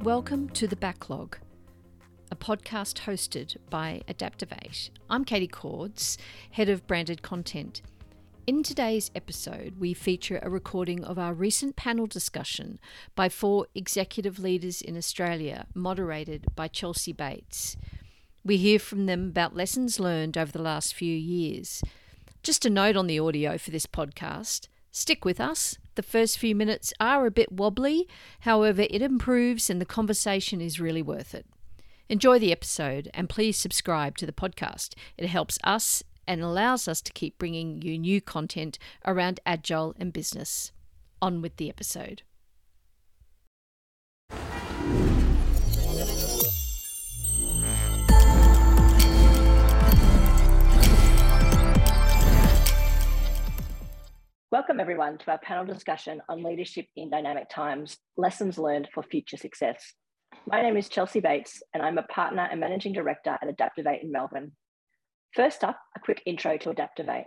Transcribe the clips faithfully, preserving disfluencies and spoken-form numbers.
Welcome to The Backlog, a podcast hosted by Adaptivate. I'm Katie Cords, Head of Branded Content. In today's episode, we feature a recording of our recent panel discussion by four executive leaders in Australia, moderated by Chelsea Bates. We hear from them about lessons learned over the last few years. Just a note on the audio for this podcast. Stick with us. The first few minutes are a bit wobbly, however, it improves and the conversation is really worth it. Enjoy the episode and please subscribe to the podcast. It helps us and allows us to keep bringing you new content around agile and business. On with the episode. Welcome everyone to our panel discussion on leadership in dynamic times, lessons learned for future success. My name is Chelsea Bates and I'm a partner and managing director at Adaptivate in Melbourne. First up, a quick intro to Adaptivate.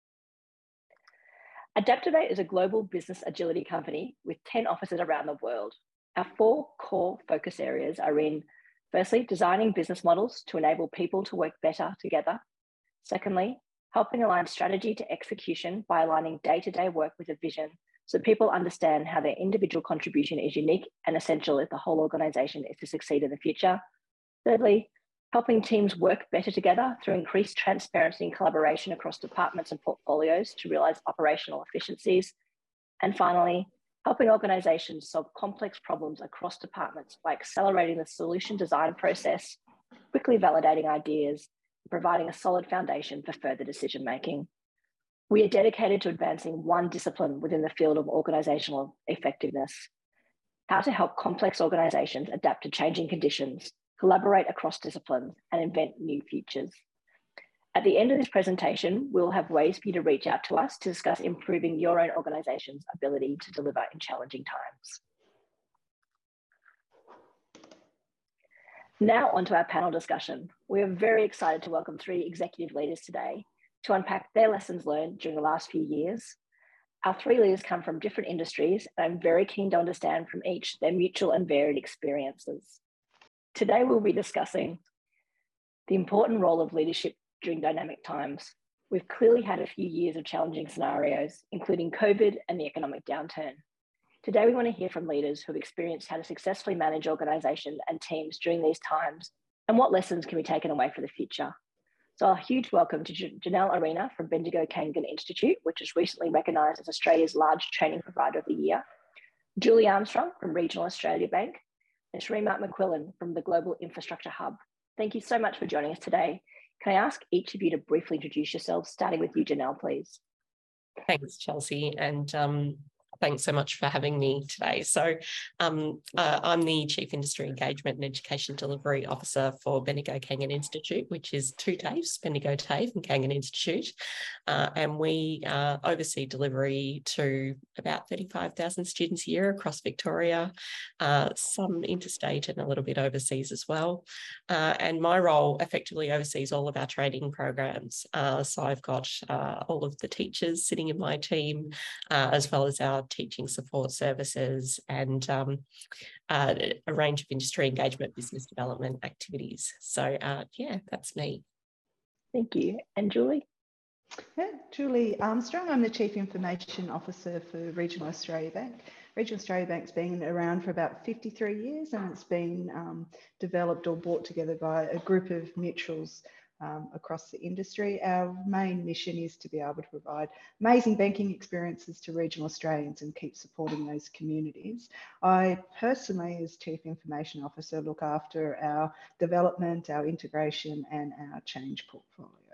Adaptivate is a global business agility company with ten offices around the world. Our four core focus areas are in, firstly, designing business models to enable people to work better together. Secondly, helping align strategy to execution by aligning day-to-day work with a vision so people understand how their individual contribution is unique and essential if the whole organisation is to succeed in the future. Thirdly, helping teams work better together through increased transparency and collaboration across departments and portfolios to realise operational efficiencies. And finally, helping organisations solve complex problems across departments by accelerating the solution design process, quickly validating ideas, providing a solid foundation for further decision making. We are dedicated to advancing one discipline within the field of organisational effectiveness: how to help complex organisations adapt to changing conditions, collaborate across disciplines, and invent new futures. At the end of this presentation, we'll have ways for you to reach out to us to discuss improving your own organisation's ability to deliver in challenging times. Now onto our panel discussion. We are very excited to welcome three executive leaders today to unpack their lessons learned during the last few years. Our three leaders come from different industries, and I'm very keen to understand from each their mutual and varied experiences. Today we'll be discussing the important role of leadership during dynamic times. We've clearly had a few years of challenging scenarios, including COVID and the economic downturn. Today, we want to hear from leaders who have experienced how to successfully manage organisations and teams during these times and what lessons can be taken away for the future. So a huge welcome to Janelle Arena from Bendigo Kangan Institute, which is recently recognised as Australia's large training provider of the year, Julie Armstrong from Regional Australia Bank, and Shrima McQuillan from the Global Infrastructure Hub. Thank you so much for joining us today. Can I ask each of you to briefly introduce yourselves, starting with you, Janelle, please? Thanks, Chelsea. And um, Thanks so much for having me today. So um, uh, I'm the Chief Industry Engagement and Education Delivery Officer for Bendigo Kangan Institute, which is two TAFEs, Bendigo TAFE and Kangan Institute. Uh, and we uh, oversee delivery to about thirty-five thousand students a year across Victoria, uh, some interstate and a little bit overseas as well. Uh, and my role effectively oversees all of our training programs. Uh, so I've got uh, all of the teachers sitting in my team, uh, as well as our teaching support services and um, uh, a range of industry engagement, business development activities. So uh, yeah, that's me. Thank you. And Julie? Yeah, Julie Armstrong. I'm the Chief Information Officer for Regional Australia Bank. Regional Australia Bank's been around for about fifty-three years and it's been um, developed or brought together by a group of mutuals Um, across the industry. Our main mission is to be able to provide amazing banking experiences to regional Australians and keep supporting those communities. I personally, as Chief Information Officer, look after our development, our integration and our change portfolio.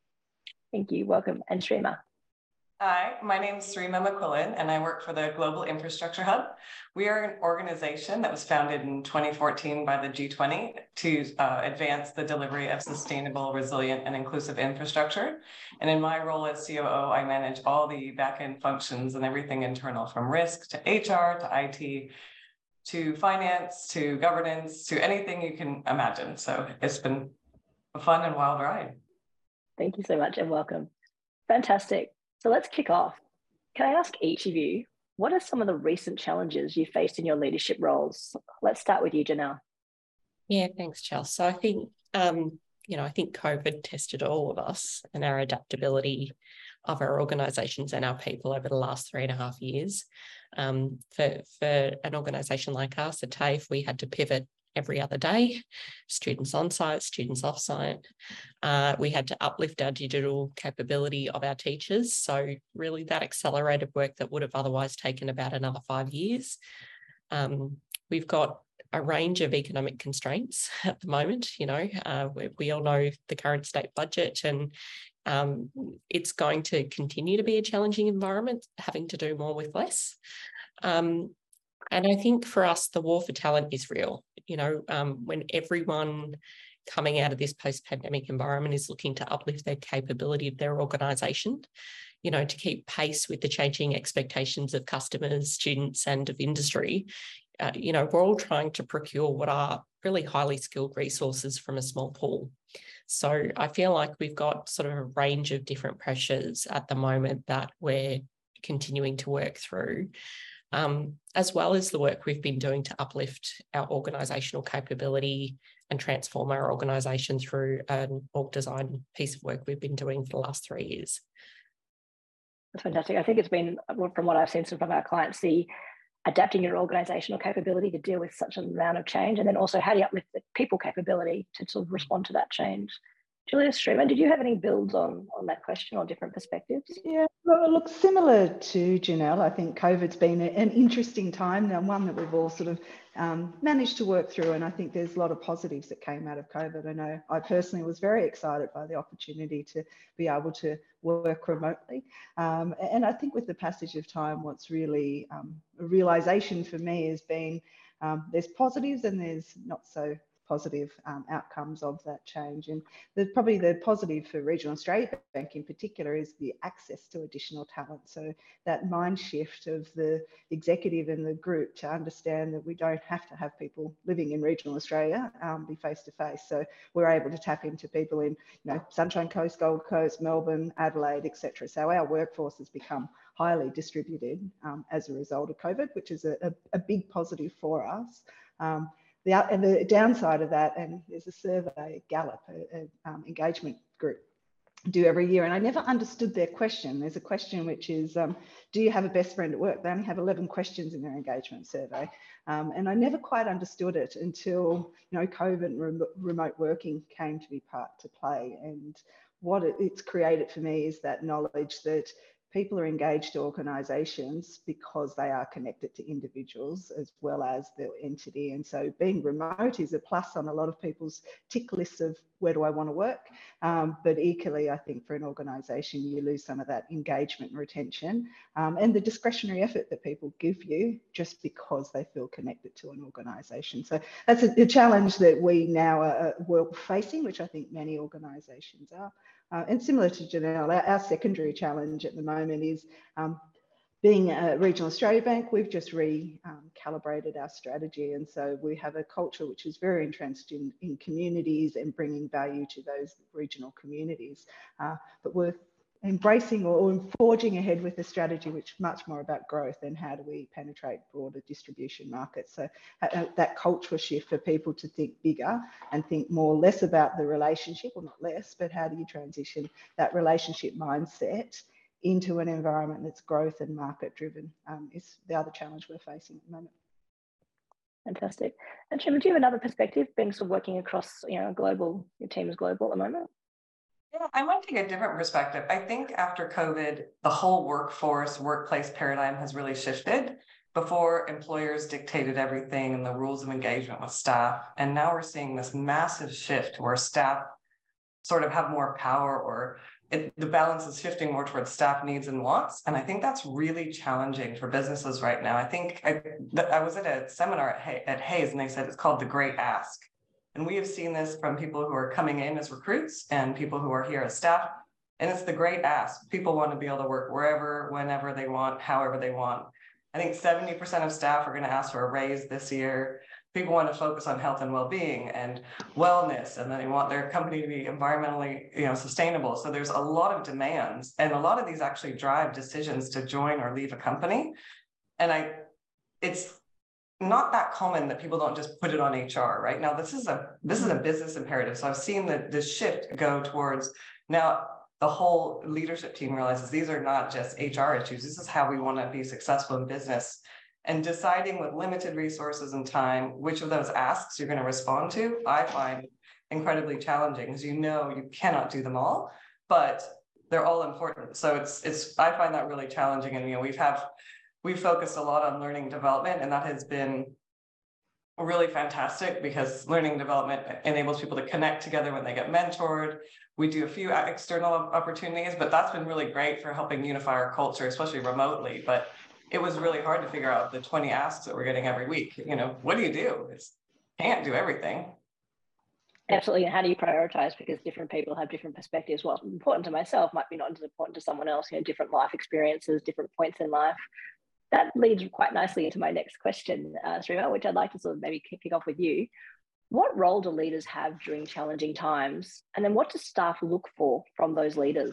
Thank you. Welcome. And Shrima. Hi, my name is Shrima McQuillan and I work for the Global Infrastructure Hub. We are an organization that was founded in twenty fourteen by the G twenty to uh, advance the delivery of sustainable, resilient and inclusive infrastructure. And in my role as C O O, I manage all the back-end functions and everything internal, from risk to H R to I T to finance to governance to anything you can imagine. So it's been a fun and wild ride. Thank you so much and welcome. Fantastic. So let's kick off. Can I ask each of you, What are some of the recent challenges you faced in your leadership roles? Let's start with you, Janelle. Yeah, thanks, Chelsea. So I think, um, you know, I think COVID tested all of us and our adaptability of our organisations and our people over the last three and a half years. Um, for, for an organisation like us at TAFE, we had to pivot every other day, students on site, students off site. Uh, we had to uplift our digital capability of our teachers. So really that accelerated work that would have otherwise taken about another five years. Um, we've got a range of economic constraints at the moment. You know, uh, we, we all know the current state budget, and um, it's going to continue to be a challenging environment, having to do more with less. Um, and I think for us, the war for talent is real. You know, um, when everyone coming out of this post-pandemic environment is looking to uplift their capability of their organisation, you know, to keep pace with the changing expectations of customers, students, and of industry. Uh, you know, we're all trying to procure what are really highly skilled resources from a small pool. So I feel like we've got sort of a range of different pressures at the moment that we're continuing to work through, um, as well as the work we've been doing to uplift our organisational capability and transform our organisation through an org design piece of work we've been doing for the last three years. That's fantastic. I think it's been, from what I've seen from our clients, the adapting your organisational capability to deal with such an amount of change, and then also how do you uplift the people capability to sort of respond to that change. Julia Streamer, did you have any builds on, on that question or different perspectives? Yeah, well, look, similar to Janelle, I think COVID's been an interesting time, and one that we've all sort of um, managed to work through, and I think there's a lot of positives that came out of COVID. I know I personally was very excited by the opportunity to be able to work remotely. Um, and I think with the passage of time, what's really um, a realisation for me has been um, there's positives and there's not so positive um, outcomes of that change. And the, probably the positive for Regional Australia Bank in particular is the access to additional talent. So that mind shift of the executive and the group to understand that we don't have to have people living in regional Australia um, be face to face. So we're able to tap into people in, you know, Sunshine Coast, Gold Coast, Melbourne, Adelaide, et cetera. So our workforce has become highly distributed um, as a result of COVID, which is a, a, a big positive for us. Um, The, and the downside of that, and there's a survey, Gallup, an um, engagement group, do every year, and I never understood their question. There's a question which is, um, do you have a best friend at work? They only have eleven questions in their engagement survey. Um, and I never quite understood it until, you know, COVID and rem remote working came to be part to play. And what it, it's created for me is that knowledge that people are engaged to organisations because they are connected to individuals as well as the entity. And so being remote is a plus on a lot of people's tick lists of where do I want to work. Um, but equally, I think for an organisation, you lose some of that engagement and retention um, and the discretionary effort that people give you just because they feel connected to an organisation. So that's a, a challenge that we now are well facing, which I think many organisations are. Uh, and similar to Janelle, our, our secondary challenge at the moment is um, being a Regional Australia Bank, we've just recalibrated um, our strategy. And so we have a culture which is very entrenched in, in communities and bringing value to those regional communities. Uh, but we're embracing or, or forging ahead with a strategy which is much more about growth and how do we penetrate broader distribution markets. So uh, that cultural shift for people to think bigger and think more less about the relationship, or not less, but how do you transition that relationship mindset into an environment that's growth and market driven um, is the other challenge we're facing at the moment. Fantastic. And Jim, do you have another perspective, being sort of working across, you know, global, your team is global at the moment? Yeah, I might take a different perspective. I think after COVID, the whole workforce, workplace paradigm has really shifted. Before, employers dictated everything and the rules of engagement with staff. And now we're seeing this massive shift where staff sort of have more power, or it, the balance is shifting more towards staff needs and wants. And I think that's really challenging for businesses right now. I think I, I was at a seminar at, Hay, at Hayes, and they said it's called the Great Ask. And we have seen this from people who are coming in as recruits and people who are here as staff. And it's the great ask. People want to be able to work wherever, whenever they want, however they want. I think seventy percent of staff are going to ask for a raise this year. People want to focus on health and well-being and wellness, and then they want their company to be environmentally, you know, sustainable. So there's a lot of demands, and a lot of these actually drive decisions to join or leave a company. And I, it's not that common that people don't just put it on H R, right? Now, this is a this is a business imperative. So I've seen the, the shift go towards now the whole leadership team realizes these are not just H R issues. This is how we want to be successful in business. And deciding with limited resources and time, which of those asks you're going to respond to, I find incredibly challenging, because you know you cannot do them all, but they're all important. So it's it's I find that really challenging. And you know, we've have we've focused a lot on learning development, and that has been really fantastic, because learning development enables people to connect together when they get mentored. We do a few external opportunities, but that's been really great for helping unify our culture, especially remotely. But it was really hard to figure out the twenty asks that we're getting every week. You know, what do you do? It's can't do everything. Absolutely. And how do you prioritize? Because different people have different perspectives. What's important to myself might be not as important to someone else, you know, different life experiences, different points in life. That leads quite nicely into my next question, uh, Srima, which I'd like to sort of maybe kick off with you. What role do leaders have during challenging times? And then what does staff look for from those leaders?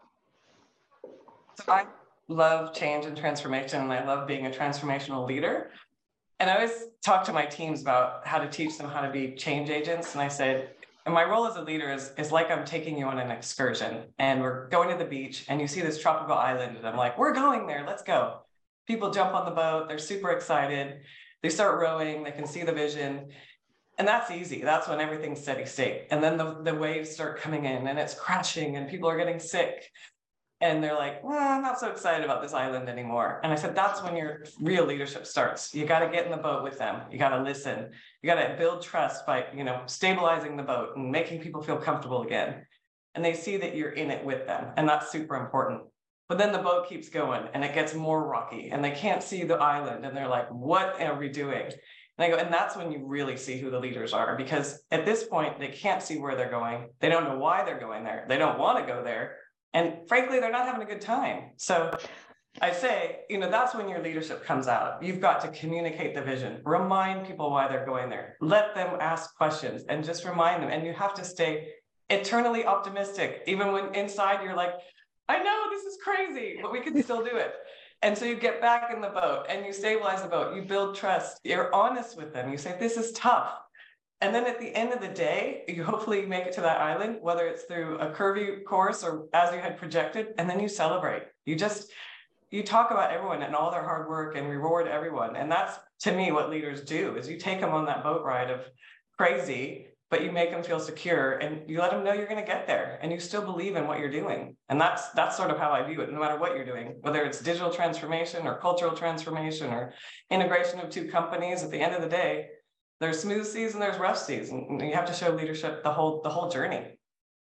So I love change and transformation, and I love being a transformational leader. And I always talk to my teams about how to teach them how to be change agents. And I said, and my role as a leader is, is like I'm taking you on an excursion, and we're going to the beach, and you see this tropical island, and I'm like, we're going there, let's go. People jump on the boat, they're super excited. They start rowing, they can see the vision. And that's easy. That's when everything's steady state. And then the, the waves start coming in, and it's crashing, and people are getting sick. And they're like, well, I'm not so excited about this island anymore. And I said, that's when your real leadership starts. You got to get in the boat with them. You got to listen. You got to build trust by, you know, stabilizing the boat and making people feel comfortable again. And they see that you're in it with them. And that's super important. But then the boat keeps going, and it gets more rocky, and they can't see the island. And they're like, what are we doing? And I go, and that's when you really see who the leaders are, because at this point, they can't see where they're going. They don't know why they're going there. They don't want to go there. And frankly, they're not having a good time. So I say, you know, that's when your leadership comes out. You've got to communicate the vision, remind people why they're going there, let them ask questions, and just remind them. And you have to stay eternally optimistic, even when inside you're like, I know this is crazy, but we can still do it. And so you get back in the boat, and you stabilize the boat, you build trust, you're honest with them. You say, this is tough. And then at the end of the day, you hopefully make it to that island, whether it's through a curvy course or as you had projected, and then you celebrate. You just, you talk about everyone and all their hard work and reward everyone. And that's, to me, what leaders do, is you take them on that boat ride of crazy, but you make them feel secure, and you let them know you're going to get there, and you still believe in what you're doing. And that's, that's sort of how I view it, no matter what you're doing, whether it's digital transformation or cultural transformation or integration of two companies. At the end of the day, there's smooth seas and there's rough seas, and you have to show leadership the whole the whole journey.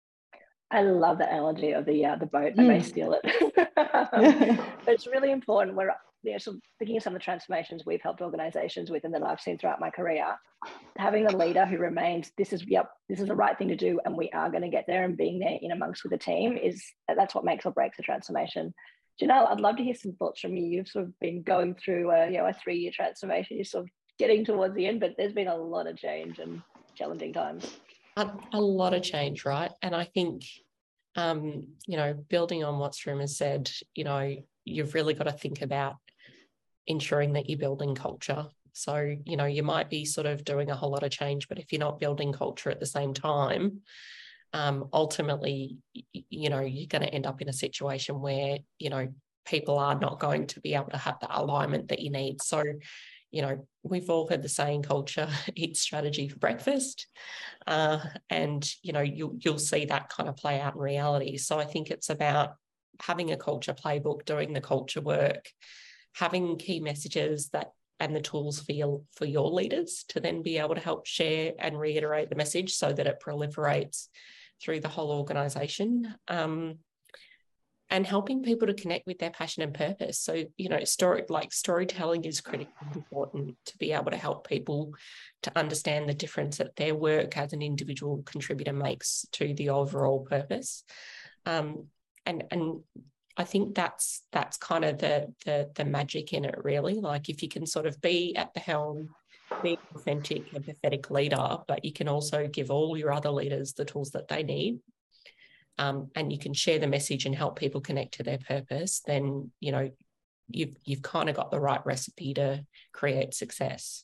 I love that analogy of the uh, the boat. I may steal it, but it's really important. We're you know, sort of thinking of some of the transformations we've helped organisations with, and that I've seen throughout my career. Having a leader who remains, this is yep, this is the right thing to do, and we are going to get there. And being there in amongst with the team is that's what makes or breaks the transformation. Janelle, I'd love to hear some thoughts from you. You've sort of been going through a you know a three year transformation. You're sort of getting towards the end, but there's been a lot of change and challenging times. A, a lot of change, right? And I think, um, you know, building on what Srima has said, you know, you've really got to think about ensuring that you're building culture. So, you know, you might be sort of doing a whole lot of change, but if you're not building culture at the same time, um, ultimately, you know, you're going to end up in a situation where, you know, people are not going to be able to have the alignment that you need. So, you know, we've all heard the saying, culture eats strategy for breakfast. Uh, and, you know, you, you'll see that kind of play out in reality. So I think it's about having a culture playbook, doing the culture work, having key messages that and the tools for your, for your leaders to then be able to help share and reiterate the message so that it proliferates through the whole organisation. Um, and helping people to connect with their passion and purpose. So, you know, story like storytelling is critically important to be able to help people to understand the difference that their work as an individual contributor makes to the overall purpose. Um, and and I think that's that's kind of the, the the magic in it, really. Like if you can sort of be at the helm, be an authentic, empathetic leader, but you can also give all your other leaders the tools that they need. Um, and you can share the message and help people connect to their purpose, then, you know, you've you've kind of got the right recipe to create success.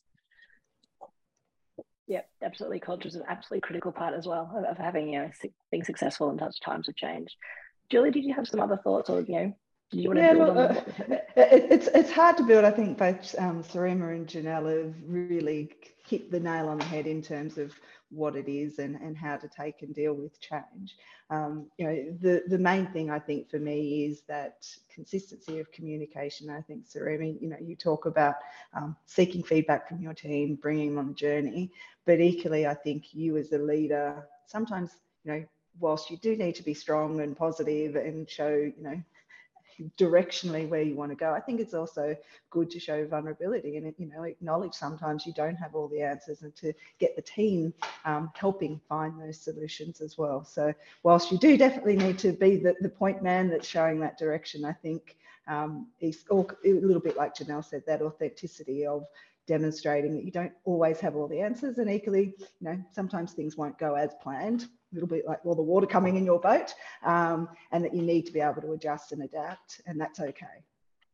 Yeah, absolutely. Culture is an absolutely critical part as well of, of having, you know, being successful in such times of change. Julie, did you have some other thoughts, or, you know, did you want to yeah, build well, on uh, what we it, it's it's hard to build. I think both um, Sarima and Janelle have really hit the nail on the head in terms of what it is and, and how to take and deal with change. Um, you know, the, the main thing I think for me is that consistency of communication. I think, Sarima, you know, you talk about um, seeking feedback from your team, bringing them on the journey, but equally, I think you as a leader, sometimes, you know, whilst you do need to be strong and positive and show, you know, directionally where you want to go, I think it's also good to show vulnerability and, you know, acknowledge sometimes you don't have all the answers, and to get the team um, helping find those solutions as well. So whilst you do definitely need to be the, the point man that's showing that direction, I think um, it's all, a little bit like Janelle said, that authenticity of demonstrating that you don't always have all the answers, and equally, you know, sometimes things won't go as planned, a little bit like all the water coming in your boat, um, and that you need to be able to adjust and adapt, and that's okay.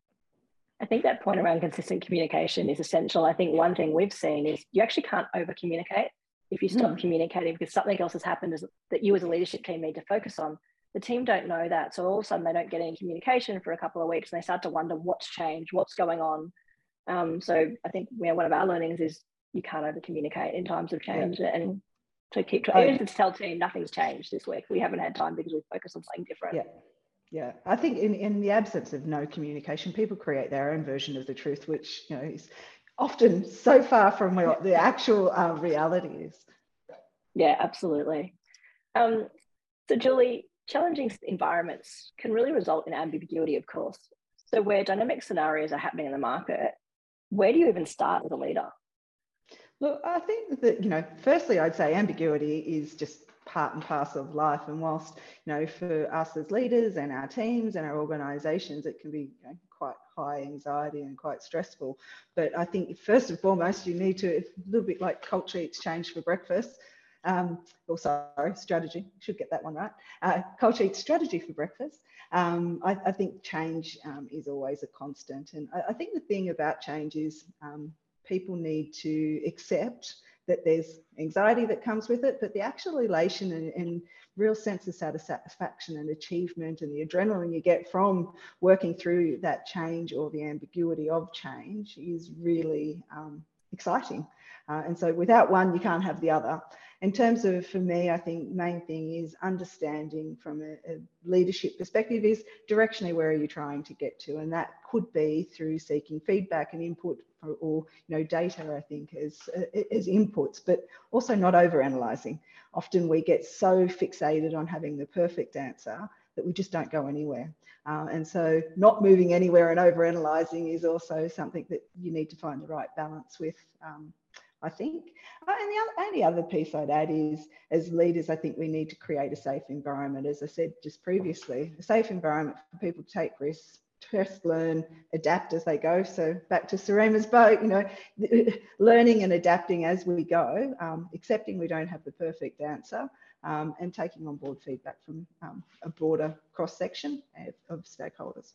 I think that point around consistent communication is essential. I think one thing we've seen is you actually can't over communicate. If you stop mm. communicating because something else has happened is that you as a leadership team need to focus on, the team don't know that. So all of a sudden they don't get any communication for a couple of weeks and they start to wonder what's changed, what's going on. Um, so I think, you know, one of our learnings is you can't over communicate in times of change, yeah. and to keep trying, even to tell team nothing's changed this week. We haven't had time because we focus on something different. Yeah. Yeah, I think in, in the absence of no communication, people create their own version of the truth, which, you know, is often so far from what the actual uh, reality is. Yeah, absolutely. Um, so Julie, challenging environments can really result in ambiguity, of course. So where dynamic scenarios are happening in the market, where do you even start as a leader? Look, I think that, you know, firstly, I'd say ambiguity is just part and parcel of life. And whilst, you know, for us as leaders and our teams and our organisations, it can be, you know, quite high anxiety and quite stressful. But I think first and foremost, you need to, a little bit like culture eats change for breakfast. Um, or sorry, strategy, should get that one right. Uh, culture eats strategy for breakfast. Um, I, I think change um, is always a constant. And I, I think the thing about change is um, people need to accept that there's anxiety that comes with it, but the actual elation and, and real sense of satisfaction and achievement and the adrenaline you get from working through that change or the ambiguity of change is really um, exciting. Uh, and so without one, you can't have the other. In terms of, for me, I think main thing is understanding from a, a leadership perspective is directionally where are you trying to get to? And that could be through seeking feedback and input or, or you know, data, I think, as, as inputs, but also not over-analysing. Often we get so fixated on having the perfect answer that we just don't go anywhere. Uh, and so not moving anywhere and over-analysing is also something that you need to find the right balance with, um, I think. Uh, and the only other piece I'd add is, as leaders, I think we need to create a safe environment. As I said just previously, a safe environment for people to take risks, test, learn, adapt as they go. So back to Sarima's boat, you know, learning and adapting as we go, um, accepting we don't have the perfect answer, um, and taking on board feedback from um, a broader cross-section of, of stakeholders.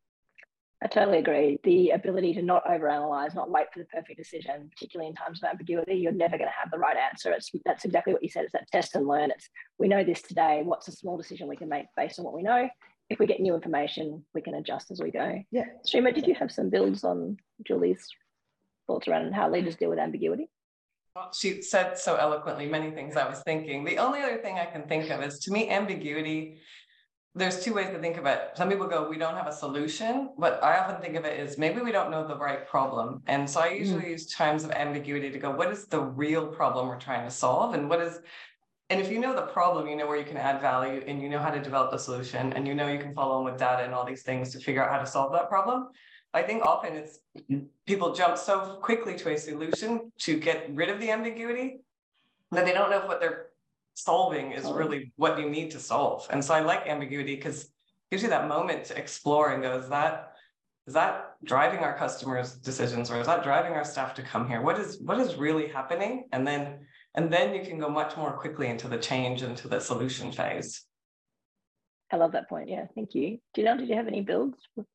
I totally agree. The ability to not overanalyze, not wait for the perfect decision, particularly in times of ambiguity, you're never going to have the right answer. It's, that's exactly what you said. It's that test and learn. It's, we know this today. What's a small decision we can make based on what we know? If we get new information, we can adjust as we go. Yeah. Sarima, did you have some builds on Julie's thoughts around how leaders deal with ambiguity? Well, she said so eloquently many things I was thinking. The only other thing I can think of is, to me, ambiguity, there's two ways to think of it. Some people go, we don't have a solution, but I often think of it as maybe we don't know the right problem. And so I usually mm. use times of ambiguity to go, what is the real problem we're trying to solve? And what is, and if you know the problem, you know where you can add value and you know how to develop the solution and you know you can follow on with data and all these things to figure out how to solve that problem. I think often it's people jump so quickly to a solution to get rid of the ambiguity that they don't know if what they're solving is really what you need to solve. And so I like ambiguity because it gives you that moment to explore and go, is that is that driving our customers' decisions, or is that driving our staff to come here? What is what is really happening? And then and then you can go much more quickly into the change, into the solution phase. I love that point. Yeah, thank you. Janelle, did you have any builds?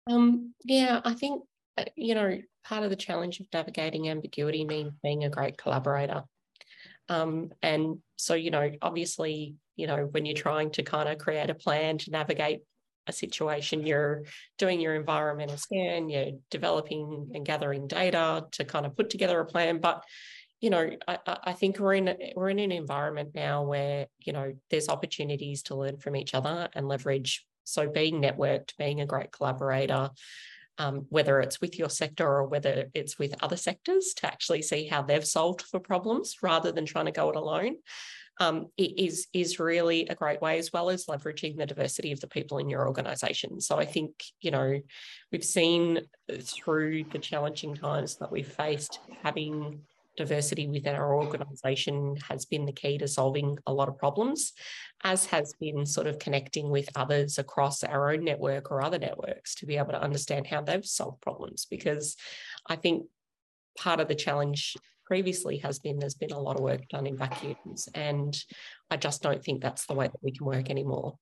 Um, yeah, I think, uh, you know, part of the challenge of navigating ambiguity means being a great collaborator. Um, and so, you know, obviously, you know, when you're trying to kind of create a plan to navigate a situation, you're doing your environmental scan, you're developing and gathering data to kind of put together a plan. But, you know, I, I think we're in we're in an environment now where, you know, there's opportunities to learn from each other and leverage. So being networked, being a great collaborator, um, whether it's with your sector or whether it's with other sectors, to actually see how they've solved for problems rather than trying to go it alone, um, it is, is really a great way, as well as leveraging the diversity of the people in your organisation. So I think, you know, we've seen through the challenging times that we've faced, having diversity within our organisation has been the key to solving a lot of problems, as has been sort of connecting with others across our own network or other networks to be able to understand how they've solved problems. Because I think part of the challenge previously has been there's been a lot of work done in vacuums, and I just don't think that's the way that we can work anymore.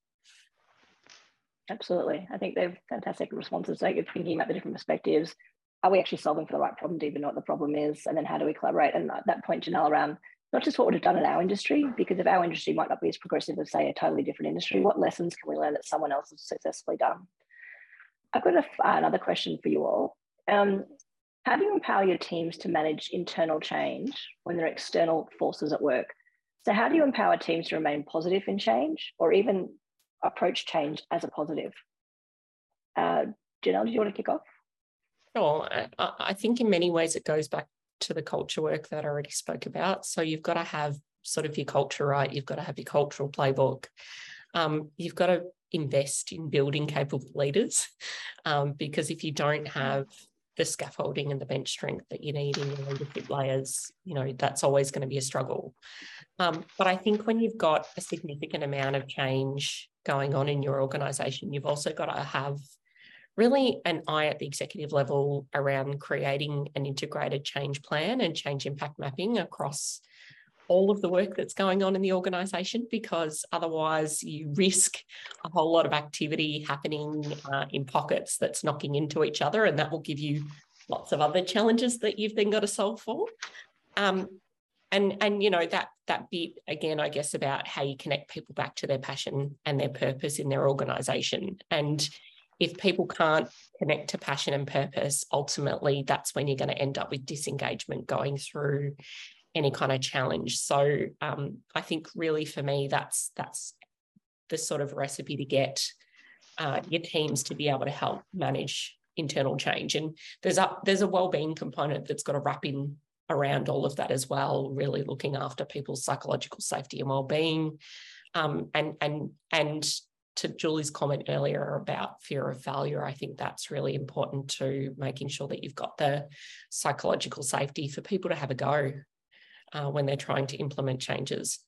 Absolutely. I think they're fantastic responses. Like, you're thinking about the different perspectives. Are we actually solving for the right problem? Do you even know what the problem is? And then how do we collaborate? And that point, Janelle, around not just what would have done in our industry, because if our industry might not be as progressive as, say, a totally different industry, what lessons can we learn that someone else has successfully done? I've got a, another question for you all. Um, how do you empower your teams to manage internal change when there are external forces at work? So how do you empower teams to remain positive in change, or even approach change as a positive? Uh, Janelle, do you want to kick off? Sure. I, I think in many ways it goes back to the culture work that I already spoke about. So you've got to have sort of your culture right. You've got to have your cultural playbook. Um, you've got to invest in building capable leaders, um, because if you don't have the scaffolding and the bench strength that you need in your leadership layers, you know, that's always going to be a struggle. Um, but I think when you've got a significant amount of change going on in your organisation, you've also got to have really an eye at the executive level around creating an integrated change plan and change impact mapping across all of the work that's going on in the organisation, because otherwise you risk a whole lot of activity happening uh, in pockets that's knocking into each other, and that will give you lots of other challenges that you've then got to solve for. Um, and, and, you know, that, that bit, again, I guess, about how you connect people back to their passion and their purpose in their organisation. And if people can't connect to passion and purpose, ultimately that's when you're going to end up with disengagement going through any kind of challenge. So um, I think really for me, that's that's the sort of recipe to get uh, your teams to be able to help manage internal change. And there's a, there's a wellbeing component that's got to wrap in around all of that as well, really looking after people's psychological safety and wellbeing. Um, and, and, and to Julie's comment earlier about fear of failure, I think that's really important too, making sure that you've got the psychological safety for people to have a go Uh, when they're trying to implement changes.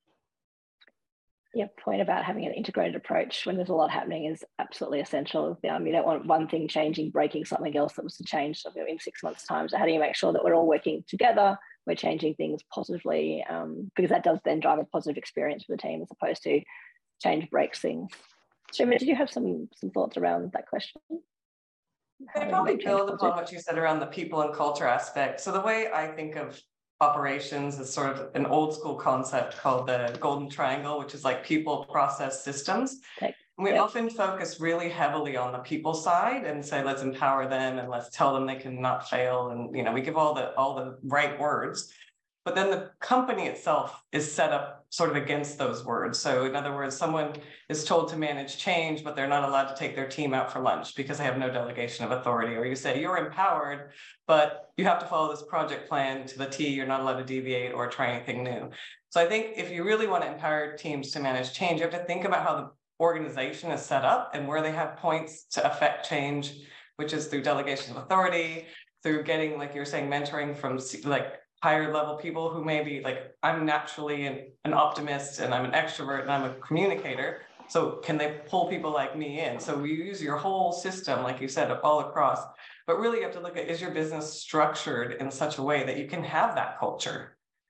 Yeah, point about having an integrated approach when there's a lot happening is absolutely essential. Um, you don't want one thing changing, breaking something else that was to change in six months' time. So how do you make sure that we're all working together, we're changing things positively, um, because that does then drive a positive experience for the team, as opposed to change breaks things. Shrima, did you have some, some thoughts around that question? I probably build upon what you said around the people and culture aspect. So the way I think of operations is sort of an old school concept called the golden triangle, which is like people, process, systems. Okay. We yep. often focus really heavily on the people side and say, let's empower them and let's tell them they can not fail. And, you know, we give all the, all the right words, but then the company itself is set up sort of against those words. So in other words, someone is told to manage change, but they're not allowed to take their team out for lunch because they have no delegation of authority. Or you say you're empowered, but you have to follow this project plan to the T. You're not allowed to deviate or try anything new. So I think if you really want to empower teams to manage change, you have to think about how the organization is set up and where they have points to affect change, which is through delegation of authority, through getting, like you're saying, mentoring from like higher level people who may be like, I'm naturally an, an optimist and I'm an extrovert and I'm a communicator. So can they pull people like me in? So we use your whole system, like you said, all across, but really you have to look at, is your business structured in such a way that you can have that culture?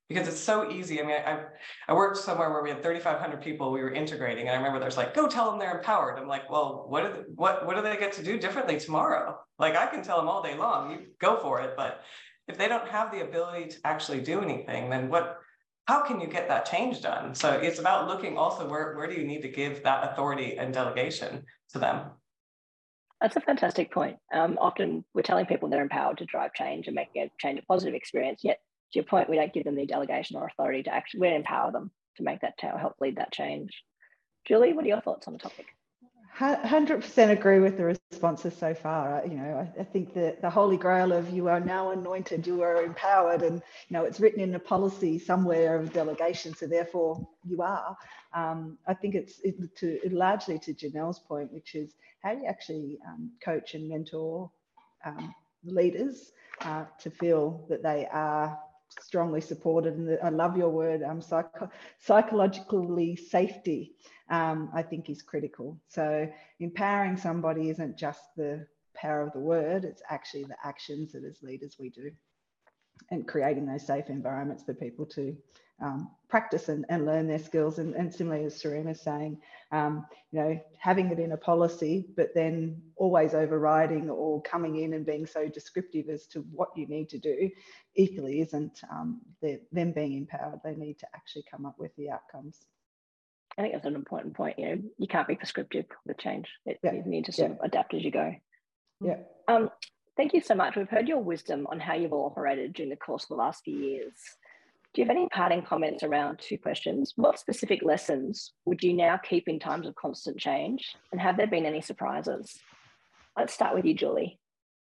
because it's so easy. I mean, I, I worked somewhere where we had thirty-five hundred people we were integrating. And I remember there's like, go tell them they're empowered. I'm like, well, what, do they, what, what do they get to do differently tomorrow? Like, I can tell them all day long, you go for it. But if they don't have the ability to actually do anything, then what, how can you get that change done? So it's about looking also where, where do you need to give that authority and delegation to them? That's a fantastic point. Um, often we're telling people they're empowered to drive change and make a change a positive experience, yet to your point, we don't give them the delegation or authority to actually, we empower them to make that, to help lead that change. Julie, what are your thoughts on the topic? one hundred percent agree with the responses so far. You know, I, I think that the holy grail of you are now anointed, you are empowered, and, you know, it's written in a policy somewhere of delegation, so therefore you are. Um, I think it's it, to, it largely to Janelle's point, which is how do you actually um, coach and mentor um, leaders uh, to feel that they are strongly supported, and the, I love your word, um, psycho, psychologically safety, um, I think is critical. So empowering somebody isn't just the power of the word, it's actually the actions that as leaders we do, and creating those safe environments for people to um, practice and, and learn their skills. And, and similarly, as Sarina's saying, um, you know, having it in a policy, but then always overriding or coming in and being so descriptive as to what you need to do equally isn't um, them being empowered. They need to actually come up with the outcomes. I think that's an important point. You know, you can't be prescriptive with change. It, Yeah. You need to sort Yeah. of adapt as you go. Yeah. Um, thank you so much. We've heard your wisdom on how you've all operated during the course of the last few years. Do you have any parting comments around two questions? What specific lessons would you now keep in times of constant change? And have there been any surprises? Let's start with you, Julie.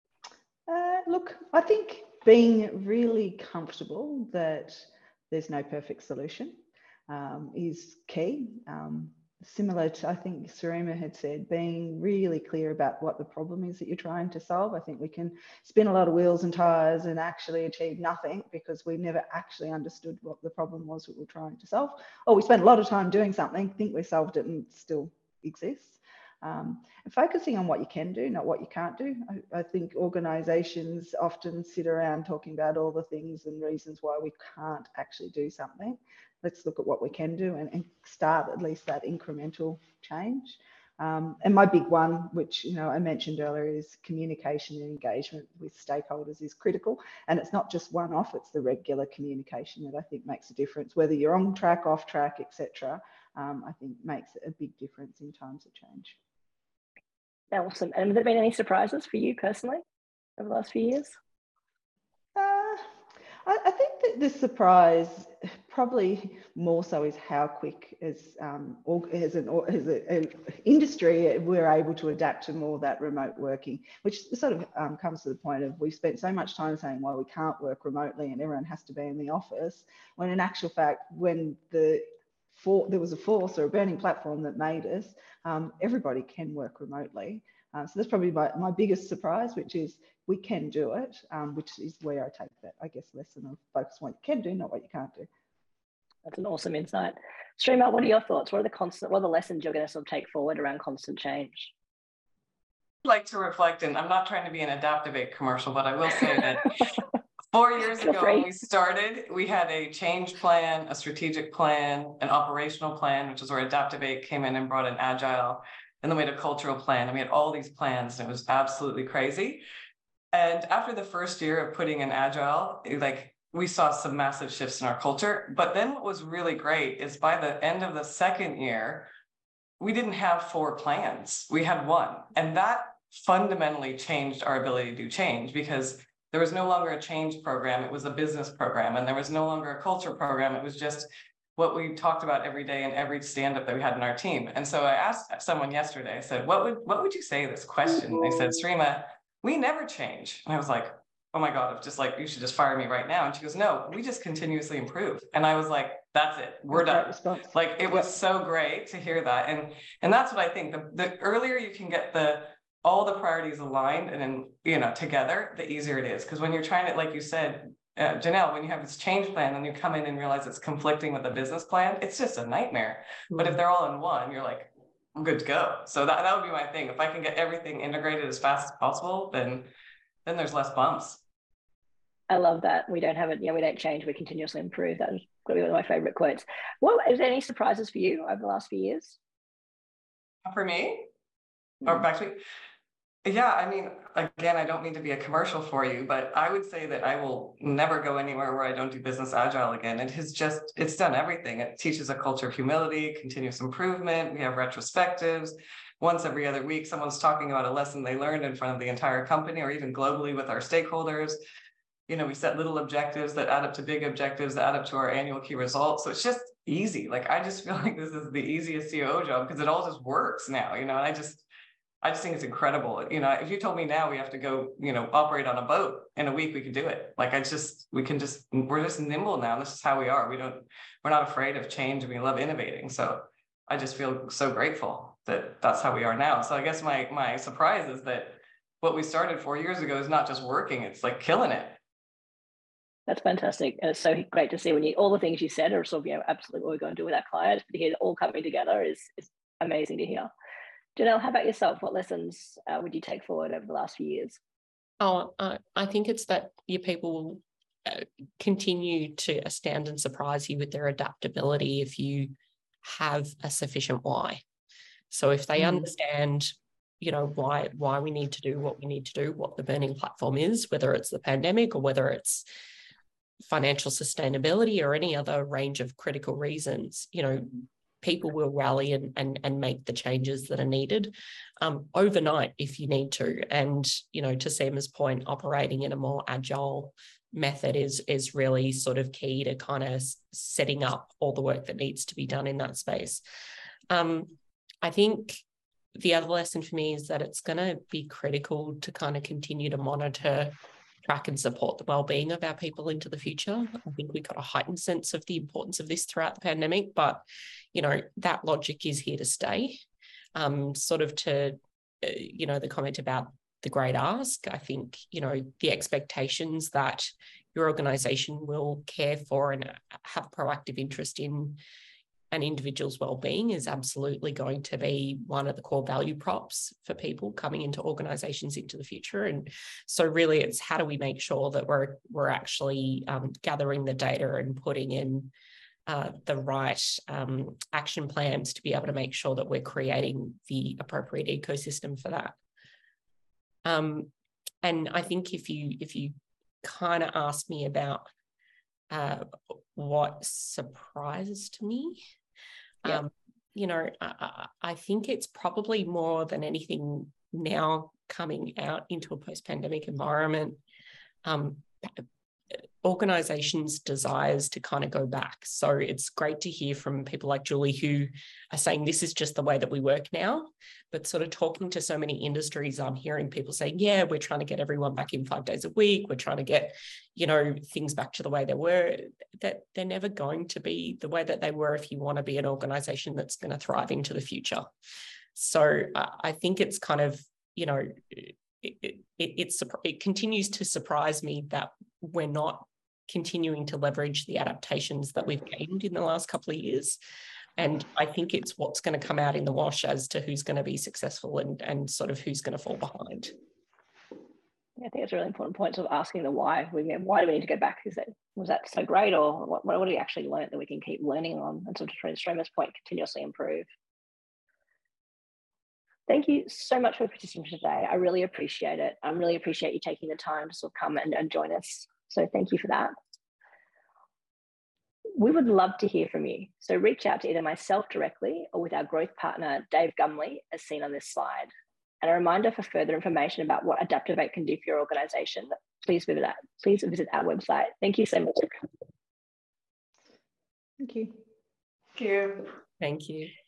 Uh, look, I think being really comfortable that there's no perfect solution um, is key. Um, Similar to, I think Sarima had said, being really clear about what the problem is that you're trying to solve. I think we can spin a lot of wheels and tires and actually achieve nothing because we never actually understood what the problem was that we're trying to solve. Or we spent a lot of time doing something, think we solved it, and it still exists. Um, and focusing on what you can do, not what you can't do. I, I think organisations often sit around talking about all the things and reasons why we can't actually do something. Let's look at what we can do and, and start at least that incremental change. Um, and my big one, which you know I mentioned earlier, is communication and engagement with stakeholders is critical. And it's not just one-off; it's the regular communication that I think makes a difference. Whether you're on track, off track, et cetera, um, I think makes a big difference in times of change. Awesome. And have there been any surprises for you personally over the last few years? Uh, I, I think that the surprise, probably more so, is how quick as um, as an as an industry we're able to adapt to more of that remote working, which sort of um, comes to the point of we've spent so much time saying, well, we can't work remotely and everyone has to be in the office, when in actual fact, when the For, there was a force or a burning platform that made us, um, everybody can work remotely. Uh, so that's probably my, my biggest surprise, which is we can do it, um, which is where I take that, I guess, lesson of focus on what you can do, not what you can't do. That's an awesome insight. Sarima, what are your thoughts? What are the constant, what are the lessons you're going to sort of take forward around constant change? I'd like to reflect, and I'm not trying to be an Adaptivate commercial, but I will say that Four years ago when we started, we had a change plan, a strategic plan, an operational plan, which is where Adaptivate came in and brought an agile, and then we had a cultural plan, and we had all these plans, and it was absolutely crazy. And after the first year of putting in agile, like we saw some massive shifts in our culture. But then what was really great is by the end of the second year, we didn't have four plans, we had one. And that fundamentally changed our ability to do change, because there was no longer a change program, it was a business program, and there was no longer a culture program, it was just what we talked about every day in every stand-up that we had in our team. And so I asked someone yesterday, I said, what would what would you say to this question? They said, Sarima, we never change. And I was like, oh my God, it's just like, you should just fire me right now. And she goes, no, we just continuously improve. And I was like, that's it, we're done. Like, it was so great to hear that. And, and that's what I think, the, the earlier you can get the all the priorities aligned and then, you know, together, the easier it is. Because when you're trying to, like you said, uh, Janelle, when you have this change plan and you come in and realize it's conflicting with the business plan, it's just a nightmare. Mm-hmm. But if they're all in one, you're like, I'm good to go. So that, that would be my thing. If I can get everything integrated as fast as possible, then, then there's less bumps. I love that. We don't have it, yeah, we don't change, we continuously improve. That was probably one of my favorite quotes. What, is there any surprises for you over the last few years? For me? Mm. Or back to me? Yeah, I mean, again, I don't mean to be a commercial for you, but I would say that I will never go anywhere where I don't do business agile again. It has just, it's done everything. It teaches a culture of humility, continuous improvement. We have retrospectives. Once every other week, someone's talking about a lesson they learned in front of the entire company or even globally with our stakeholders. You know, we set little objectives that add up to big objectives that add up to our annual key results. So it's just easy. Like, I just feel like this is the easiest C O O job because it all just works now, you know, and I just, I just think it's incredible. You know, if you told me now we have to go, you know, operate on a boat in a week, we could do it. Like, I just, we can just, we're just nimble now. This is how we are. We don't, we're not afraid of change. We love innovating. So I just feel so grateful that that's how we are now. So I guess my, my surprise is that what we started four years ago is not just working, it's like killing it. That's fantastic. And it's so great to see when you, all the things you said are sort of, you know, absolutely what we're going to do with our clients, but to hear it all coming together is, is amazing to hear. Janelle, how about yourself? What lessons uh, would you take forward over the last few years? Oh, uh, I think it's that your people will uh, continue to astound and surprise you with their adaptability if you have a sufficient why. So if they mm. understand, you know, why why we need to do what we need to do, what the burning platform is, whether it's the pandemic or whether it's financial sustainability or any other range of critical reasons, you know, people will rally and, and, and make the changes that are needed um, overnight if you need to. And, you know, to Seema's point, operating in a more agile method is, is really sort of key to kind of setting up all the work that needs to be done in that space. Um, I think the other lesson for me is that it's going to be critical to kind of continue to monitor, track and support the well-being of our people into the future. I think we got a heightened sense of the importance of this throughout the pandemic, but, you know, that logic is here to stay. Um, sort of to, uh, you know, the comment about the great ask, I think, you know, the expectations that your organisation will care for and have proactive interest in an individual's well-being is absolutely going to be one of the core value props for people coming into organisations into the future. And so really it's how do we make sure that we're we're actually um, gathering the data and putting in uh, the right um, action plans to be able to make sure that we're creating the appropriate ecosystem for that. Um, and I think if you if you kind of ask me about uh, what surprised me, yeah. um, you know, I, I think it's probably more than anything now coming out into a post-pandemic environment, um, organisations' desires to kind of go back. So it's great to hear from people like Julie who are saying this is just the way that we work now, but sort of talking to so many industries, I'm hearing people saying, yeah, we're trying to get everyone back in five days a week. We're trying to get, you know, things back to the way they were. That they're never going to be the way that they were if you want to be an organisation that's going to thrive into the future. So uh, I think it's kind of, you know, it, it, it's, it continues to surprise me that we're not continuing to leverage the adaptations that we've gained in the last couple of years. And I think it's what's going to come out in the wash as to who's going to be successful and, and sort of who's going to fall behind. Yeah, I think it's a really important point of asking the why. We, why do we need to go back? Is that, was that so great, or what, what do we actually learn that we can keep learning on and sort of try to Seema's point, continuously improve? Thank you so much for participating today. I really appreciate it. I really appreciate you taking the time to sort of come and, and join us. So thank you for that. We would love to hear from you. So reach out to either myself directly or with our growth partner, Dave Gumley, as seen on this slide. And a reminder for further information about what Adaptivate can do for your organisation, please visit, that, please visit our website. Thank you so much. Thank you. Thank you. Thank you.